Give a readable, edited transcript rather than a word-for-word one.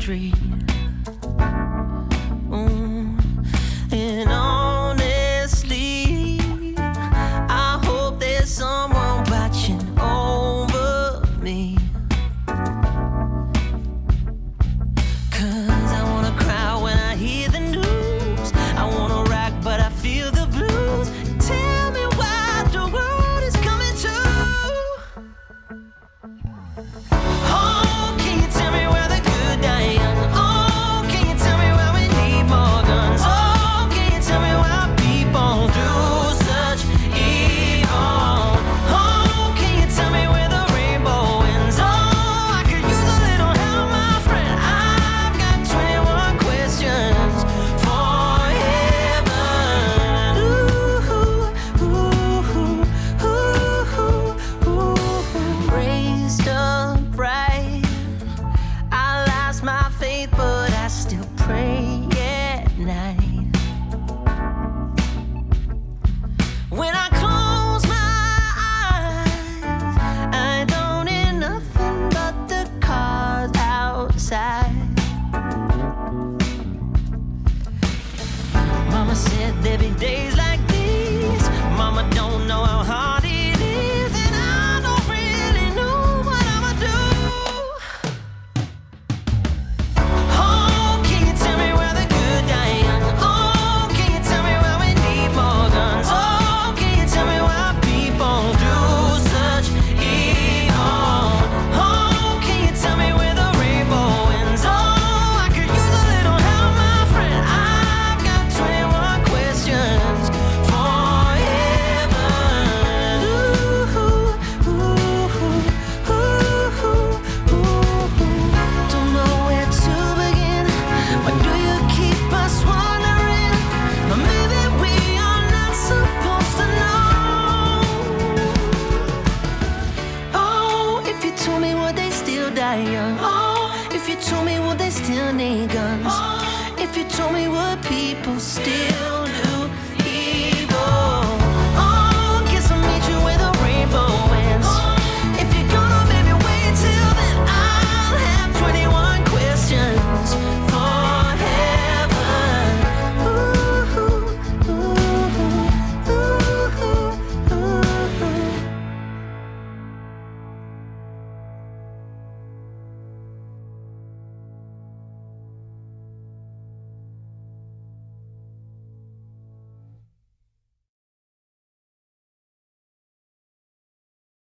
tree. And honestly, I hope there's someone watching over me. 'Cause I wanna cry when I hear the news. I wanna rock, but I feel the blues. Tell me why the world is coming to. Oh, can you tell me where the good die young? Oh, can you tell me why we need more guns? Oh, can you tell me why people do such evil? Oh, can you tell me where the rainbow ends? Oh, I could use a little help, my friend. I've got 21 questions for heaven. Ooh, ooh, ooh, ooh. Raised upright, I lost my faith, but I still pray at night. When I close my eyes, I don't hear nothing but the cars outside. Mama said there'd be days like these. Mama don't know how hard it is, and I don't really know what I'ma do. Oh, can you tell me where the good die young? Oh, can you tell me why we need more guns? Oh, can you tell me why people do such evil? Oh, can you tell me where the rainbow ends? Oh, I could use a little help, my friend. I've got 21 questions for heaven. Ooh, ooh, ooh, ooh. Don't know where to begin. Why do you keep us wondering? Or maybe we are not supposed to know. Oh, if you told me would they still die young? Oh, if you told me would they still need guns? If you told me would people still